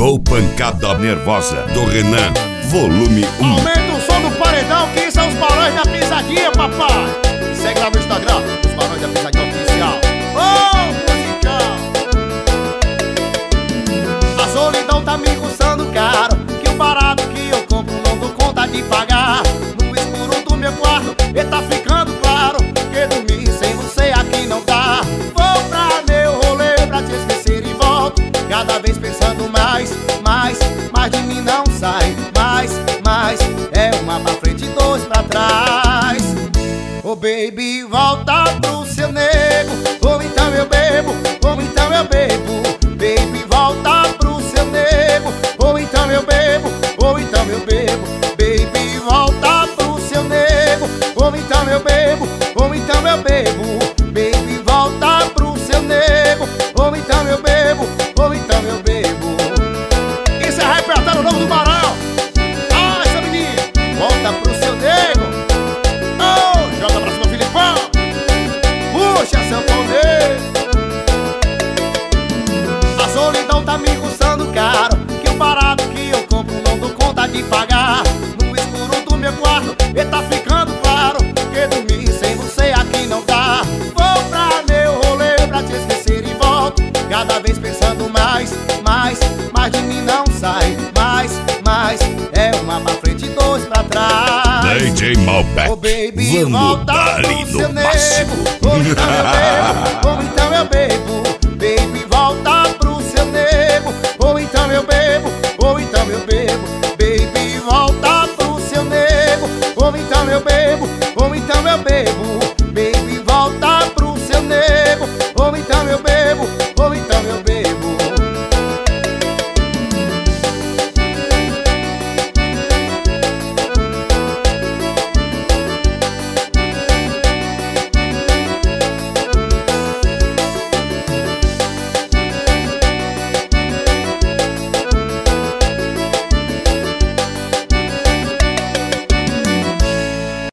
Chegou Pancada Nervosa do Renan, volume 1. Aumenta o som do paredão, que são os Barões da Pisadinha, papai. Segue lá no Instagram, os Barões da Pisadinha Oficial. Musical. A solidão tá me custando caro, que o barato que eu compro não dou conta de pagar. No escuro do meu quarto, e tá ficando claro que dormir sem você aqui não dá. Vou pra meu rolê pra te esquecer e volto, cada vez pensando mais de mim não sai. Mais, é uma pra frente e dois pra trás. Oh baby, volta pro seu nego, ou então eu bebo, ou então eu bebo. Baby, volta pro seu nego, ou então eu bebo, ou então eu bebo. Baby, volta pro seu nego, ou então eu bebo, ou então eu bebo. Baby, volta pro seu nego, ou então eu bebo, ou então eu bebo. Isso é repertório novo do Barão. Ah, essa menina, volta pro seu nego. Oh, joga pra cima, Filipão. Puxa seu poder. A solidão tá me custando caro, que o barato que eu compro não dou conta de pagar. No escuro do meu quarto, e tá ficando claro que dormir sem você aqui não dá. Vou pra meu rolê pra te esquecer e volto, cada vez pensando mais de mim não sai. Mais, é uma pra frente e dois pra trás. DJ Malbec, oh baby, vamos volta dar pro ali seu no nego, máximo. ou então eu bebo, ou então